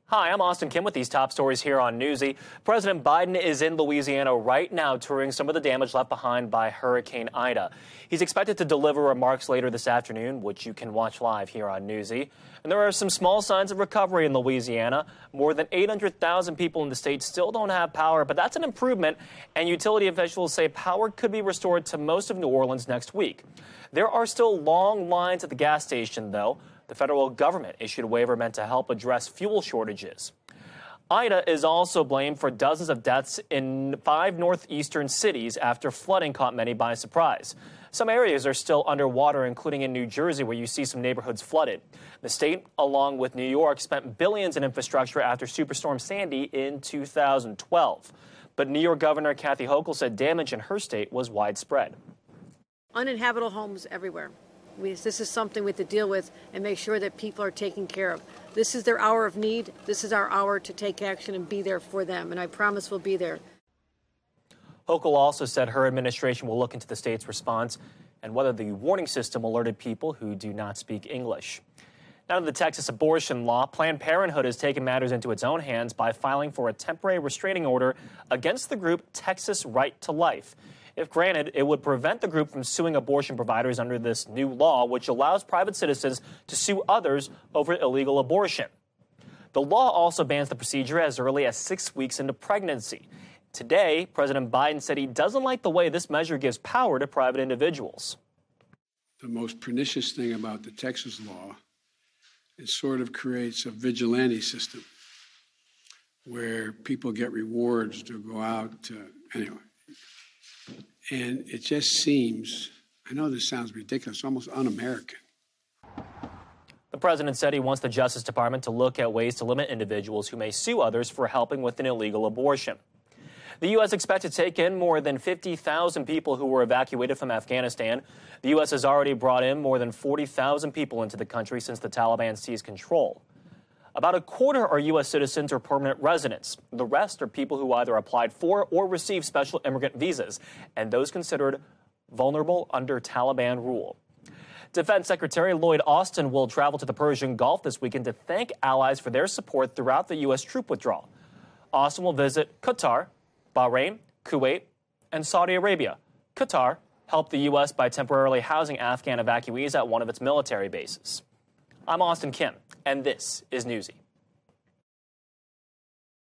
Hi, I'm Austin Kim with these top stories here on Newsy. President Biden is in Louisiana right now touring some of the damage left behind by Hurricane Ida. He's expected to deliver remarks later this afternoon, which you can watch live here on Newsy. And there are some small signs of recovery in Louisiana. More than 800,000 people in the state still don't have power, but that's an improvement. And utility officials say power could be restored to most of New Orleans next week. There are still long lines at the gas station, though. The federal government issued a waiver meant to help address fuel shortages. Ida is also blamed for dozens of deaths in 5 northeastern cities after flooding caught many by surprise. Some areas are still underwater, including in New Jersey, where you see some neighborhoods flooded. The state, along with New York, spent billions in infrastructure after Superstorm Sandy in 2012. But New York Governor Kathy Hochul said damage in her state was widespread. Uninhabitable homes everywhere. This is something we have to deal with and make sure that people are taken care of. This is their hour of need. This is our hour to take action and be there for them. And I promise we'll be there. Hochul also said her administration will look into the state's response and whether the warning system alerted people who do not speak English. Now to the Texas abortion law. Planned Parenthood has taken matters into its own hands by filing for a temporary restraining order against the group Texas Right to Life. If granted, it would prevent the group from suing abortion providers under this new law, which allows private citizens to sue others over illegal abortion. The law also bans the procedure as early as 6 weeks into pregnancy. Today, President Biden said he doesn't like the way this measure gives power to private individuals. The most pernicious thing about the Texas law, it sort of creates a vigilante system where people get rewards to go out to, anyway. And it just seems, I know this sounds ridiculous, almost un-American. The president said he wants the Justice Department to look at ways to limit individuals who may sue others for helping with an illegal abortion. The U.S. expects to take in more than 50,000 people who were evacuated from Afghanistan. The U.S. has already brought in more than 40,000 people into the country since the Taliban seized control. About a quarter are U.S. citizens or permanent residents. The rest are people who either applied for or received special immigrant visas, and those considered vulnerable under Taliban rule. Defense Secretary Lloyd Austin will travel to the Persian Gulf this weekend to thank allies for their support throughout the U.S. troop withdrawal. Austin will visit Qatar, Bahrain, Kuwait, and Saudi Arabia. Qatar helped the U.S. by temporarily housing Afghan evacuees at one of its military bases. I'm Austin Kim, and this is Newsy.